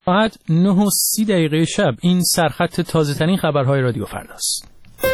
ساعت 9:30 شب این سرخط تازه‌ترین خبرهای رادیو فرداست.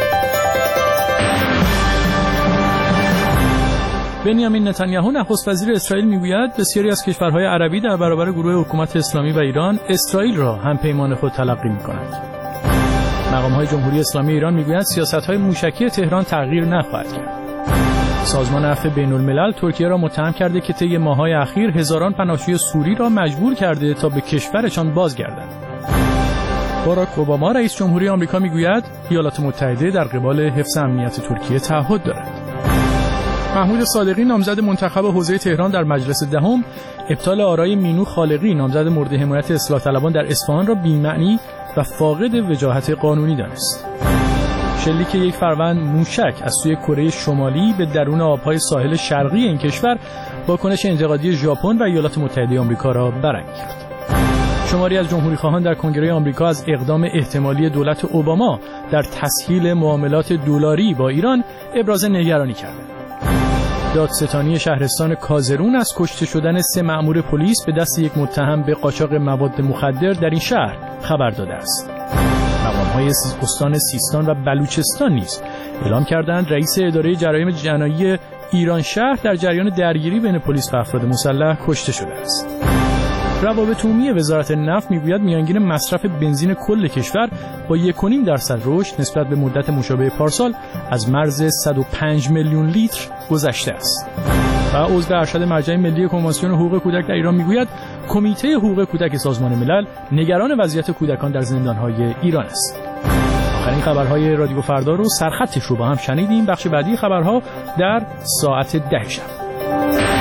بنیامین نتانیاهو نخست وزیر اسرائیل میگوید بسیاری از کشورهای عربی در برابر گروه حکومت اسلامی و ایران اسرائیل را هم پیمان خود تلقی می‌کنند. مقام‌های جمهوری اسلامی ایران میگویند سیاست‌های موشکی تهران تغییر نخواهد کرد. سازمان عفو بین‌الملل ترکیه را متهم کرده که طی ماه‌های اخیر هزاران پناهجوی سوری را مجبور کرده تا به کشورشان بازگردند. باراک اوباما رئیس جمهوری آمریکا میگوید ایالات متحده در قبال حفظ امنیت ترکیه تعهد دارد. محمود صادقی نامزد منتخب حوزه تهران در مجلس دهم ابطال آرای مینو خالقی نامزد مورد حمایت اصلاح طلبان در اصفهان را بی‌معنی و فاقد وجاهت قانونی دانست. شلیک 1 فروند موشک از سوی کره شمالی به درون آبهای ساحل شرقی این کشور واکنش انتقادی ژاپن و ایالات متحده آمریکا را برانگیخت. شماری از جمهوری‌خواهان در کنگره آمریکا از اقدام احتمالی دولت اوباما در تسهیل معاملات دلاری با ایران ابراز نگرانی کردند. دادستانی شهرستان کازرون از کشته شدن 3 مأمور پلیس به دست یک متهم به قاچاق مواد مخدر در این شهر خبر داده است. مقام‌های استان سیستان و بلوچستان نیز اعلام کردند رئیس اداره جرایم جنایی ایران شهر در جریان درگیری بین پلیس و افراد مسلح کشته شده است. روابط عمومی وزارت نفت میگوید میانگین مصرف بنزین کل کشور با 1.5% رشد نسبت به مدت مشابه پارسال از مرز 105 میلیون لیتر گذشته است. و عضو ارشد مرجع ملی کنوانسیون حقوق کودک در ایران میگوید کمیته حقوق کودک سازمان ملل نگران وضعیت کودکان در زندان‌های ایران است. آخرین خبرهای رادیو فردا رو سرخطش رو با هم شنیدیم. بخش بعدی خبرها در ساعت 10 شب.